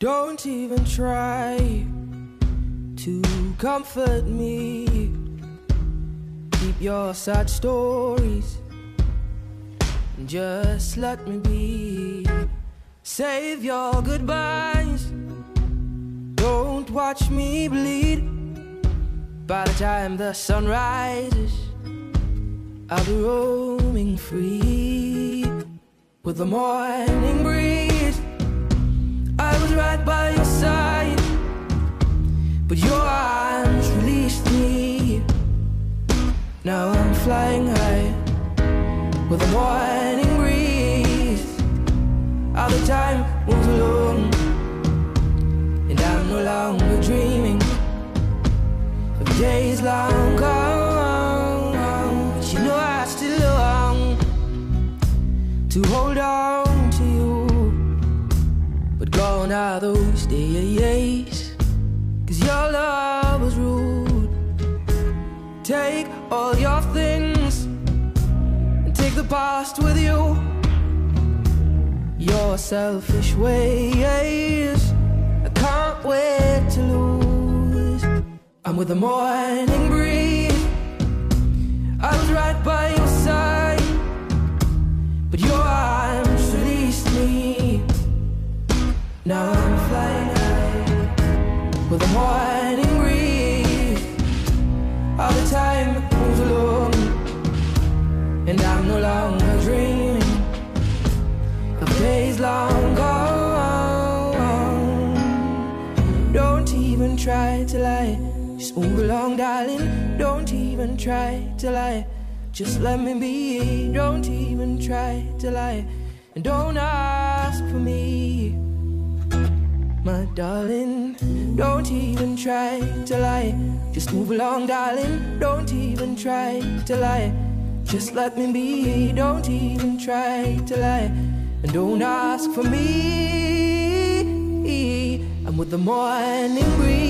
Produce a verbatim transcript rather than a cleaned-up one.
Don't even try to comfort me. Keep your sad stories and just let me be. Save your goodbyes. Don't watch me bleed. By the time the sun rises, I'll be roaming free with the morning breeze. I was right by your side, but your arms released me. Now I'm flying high with the morning breeze. All the time moves along, and I'm no longer dreaming of days long gone. But you know I still long to hold on to you. But gone are those days, 'cause your love was rude. Take all your things and take the past with you. Your selfish ways, I can't wait to lose. I'm with the morning breeze. I was right by your side, but your arms released me. Now I'm flying high with the morning breeze. All the time moves along, and I'm no longer dreaming of days long gone. Don't even try to lie, just move along, darling. Don't even try to lie, just let me be. Don't even try to lie, and don't ask for me, my darling. Don't even try to lie, just move along, darling. Don't even try to lie, just let me be. Don't even try to lie, and don't ask for me. I'm with the morning breeze.